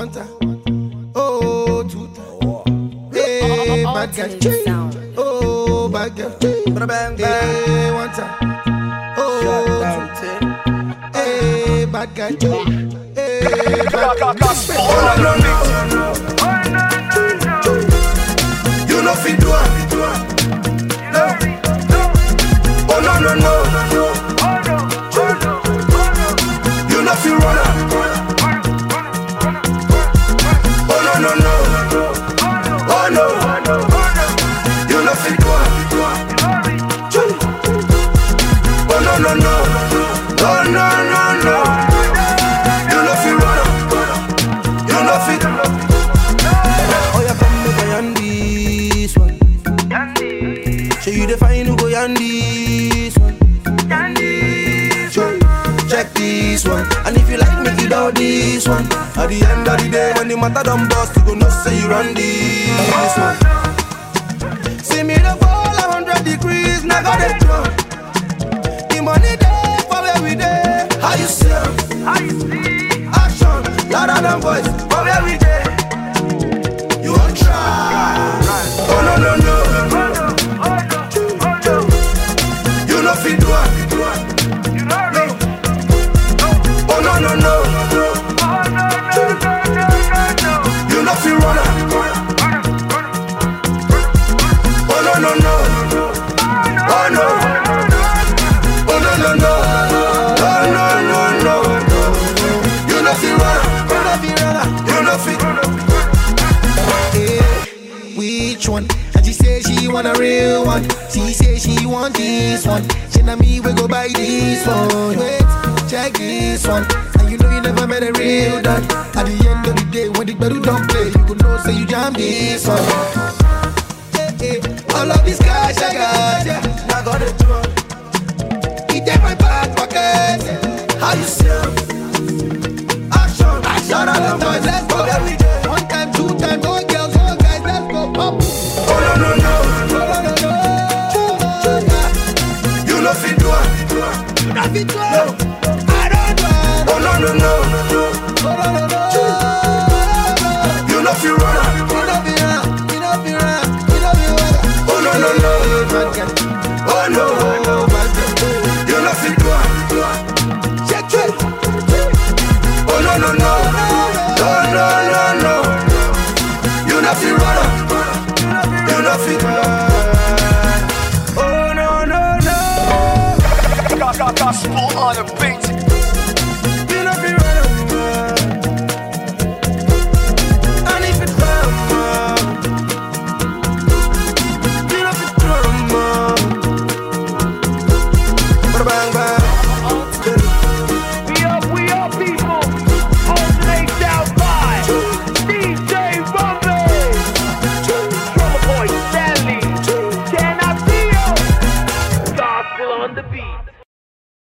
one time. Oh, two time. Hey, bad girl. Oh, bad girl. Hey, one time. Oh, two time. Hey, bad girl. Hey, bad girl. Oh, no. You know fit do it. Oh, no. You know fit run up. Oh, no. Oh, no. You know fit do it. Oh, no. Oh, no. You know fit run up. You know fit. Oh, yeah, come make a yan this one. Show you the fine who go yan this one. Check this one. And if you like, make it out this one. At the end of the day, when the matter done bust, you go know say you run this one. See me the fall 100 degrees, now got it drunk. The money there for where we there. How you see? Action, louder than voice, for where we there. You won't try. Oh no. You know fit do it. Oh no. You know fit run up. Oh no. Oh no. Oh no. Oh no. You know fit run up. You know fit. Hey, which one? And she say she want a real one. She say she want this one. She and me we go buy this one. Wait, check this one. And you know you never met a real done. At the end of the day, when the battle don't play, you go know say you jam this one. Hey. All of this cash I got, yeah. I got it. It in my back pocket. How you sell?